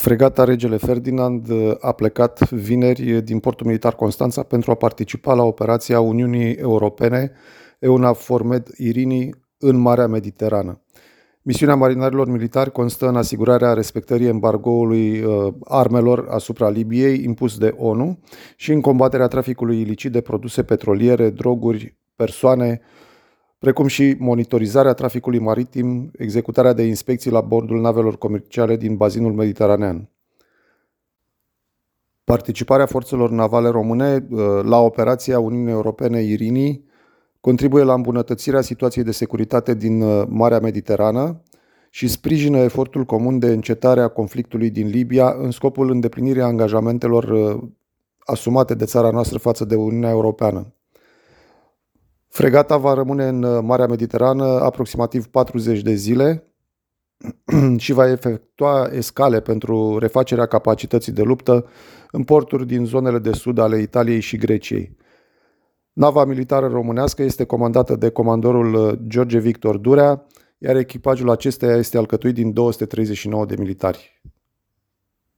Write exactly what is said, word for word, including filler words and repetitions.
Fregata Regele Ferdinand a plecat vineri din portul militar Constanța pentru a participa la operația Uniunii Europene EUNAVFOR Med Irini în Marea Mediterană. Misiunea marinarilor militari constă în asigurarea respectării embargoului uh, armelor asupra Libiei impus de ONU și în combaterea traficului ilicit de produse petroliere, droguri, persoane, precum și monitorizarea traficului maritim, executarea de inspecții la bordul navelor comerciale din bazinul mediteranean. Participarea forțelor navale române la operația Uniunii Europene Irini contribuie la îmbunătățirea situației de securitate din Marea Mediterană și sprijină efortul comun de încetare a conflictului din Libia în scopul îndeplinirii angajamentelor asumate de țara noastră față de Uniunea Europeană. Fregata va rămâne în Marea Mediterană aproximativ patruzeci de zile și va efectua escale pentru refacerea capacității de luptă în porturi din zonele de sud ale Italiei și Greciei. Nava militară românească este comandată de comandorul George Victor Durea, iar echipajul acesteia este alcătuit din două sute treizeci și nouă de militari.